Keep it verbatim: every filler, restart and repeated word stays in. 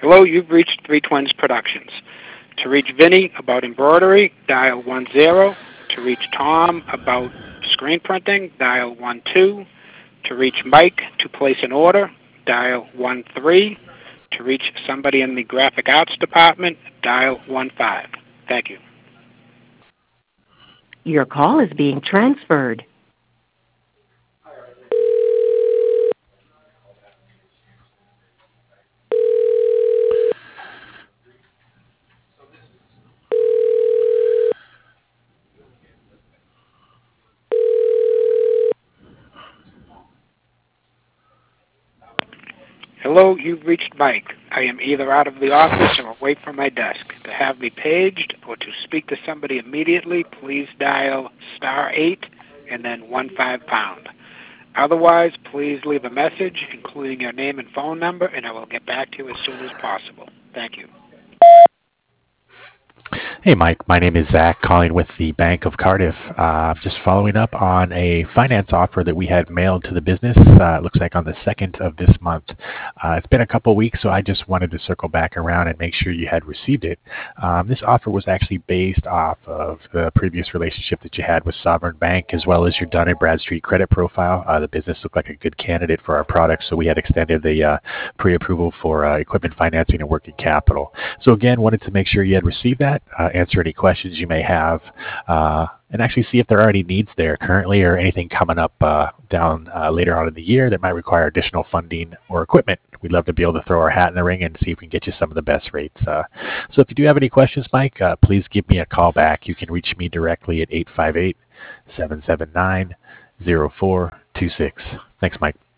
Hello, you've reached Three Twins Productions. To reach Vinny about embroidery, dial one zero. To reach Tom about screen printing, dial one two. To reach Mike to place an order, dial one three. To reach somebody in the graphic arts department, dial one five. Thank you. Your call is being transferred. Hello, you've reached Mike. I am either out of the office or away from my desk. To have me paged or to speak to somebody immediately, please dial star eight and then one five pound. Otherwise, please leave a message, including your name and phone number, and I will get back to you as soon as possible. Thank you. Hey, Mike. My name is Zach, calling with the Bank of Cardiff. Uh, just following up on a finance offer that we had mailed to the business. Uh, it looks like on the second of this month. Uh, it's been a couple weeks, so I just wanted to circle back around and make sure you had received it. Um, this offer was actually based off of the previous relationship that you had with Sovereign Bank, as well as your Dun and Bradstreet credit profile. Uh, the business looked like a good candidate for our product, so we had extended the uh, pre-approval for uh, equipment financing and working capital. So again, wanted to make sure you had received that. Uh, answer any questions you may have, uh, and actually see if there are any needs there currently or anything coming up uh, down uh, later on in the year that might require additional funding or equipment. We'd love to be able to throw our hat in the ring and see if we can get you some of the best rates. Uh, so if you do have any questions, Mike, uh, please give me a call back. You can reach me directly at eight five eight, seven seven nine, zero four two six. Thanks, Mike.